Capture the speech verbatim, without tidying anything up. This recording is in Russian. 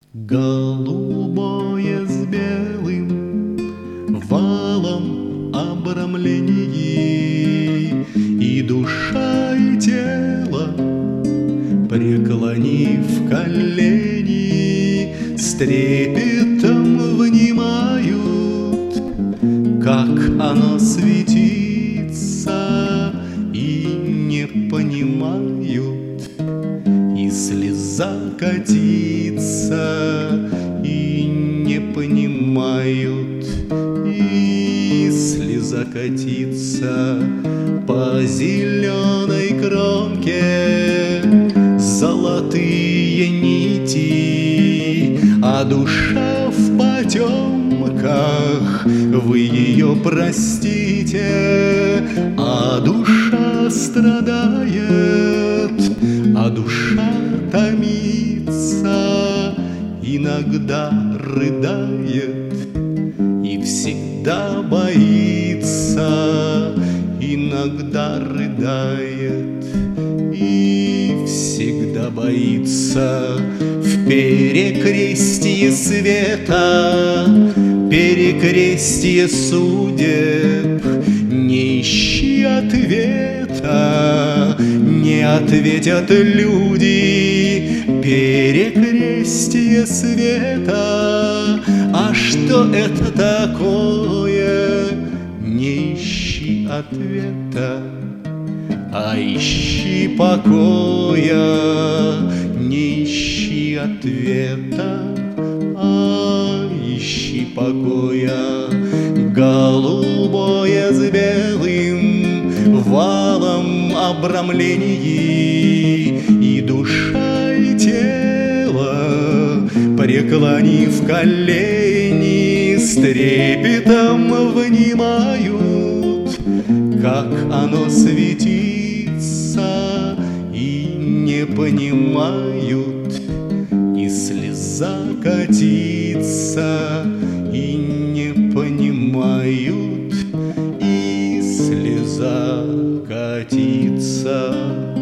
Голубое с белым валом обрамлении, и душа, и тело, преклонив колени, с трепетом внимают, как оно светится, и не понимают, и слеза катится, и не понимают, и слеза катится по зеленой кромке, золотые нити, а душа в потемках, вы ее простите, а душа страдает, а душа томится, иногда рыдает и всегда боится, иногда рыдает и всегда боится. В перекрестье света, перекрестье судеб, не ищи ответа, не ответят люди. Перекрестье света, а что это такое? Не ищи ответа, а ищи покоя. Не ищи ответа, а ищи покоя. Голубое с белым валом обрамлении, и душа, и тело, преклонив колени, с трепетом внимают, как оно светится, и не понимают, и слеза катится, и не понимают, и слеза катится.